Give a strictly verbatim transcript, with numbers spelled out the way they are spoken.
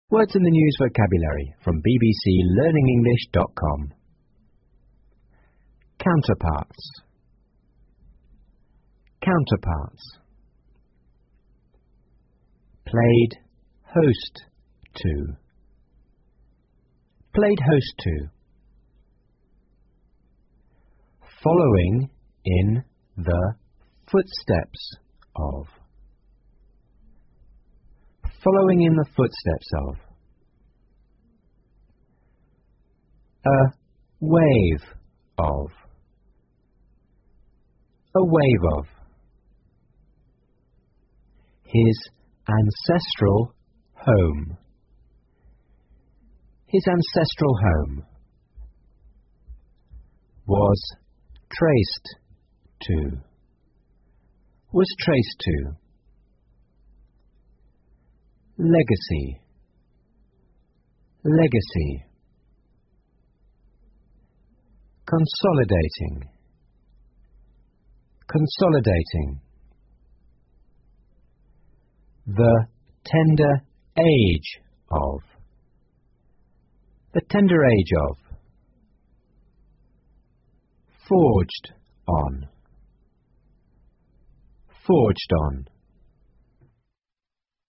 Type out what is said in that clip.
Words in the News vocabulary from b b c learning english dot com. Counterparts. Counterparts. Played host to. Played host to. Following in the footsteps of. Following in the footsteps of. A wave of. A wave of. His ancestral home. His ancestral home. Was traced to. Was traced to. Legacy. Legacy. Consolidating. Consolidating. The tender age of. The tender age of. Forged on. Forged on.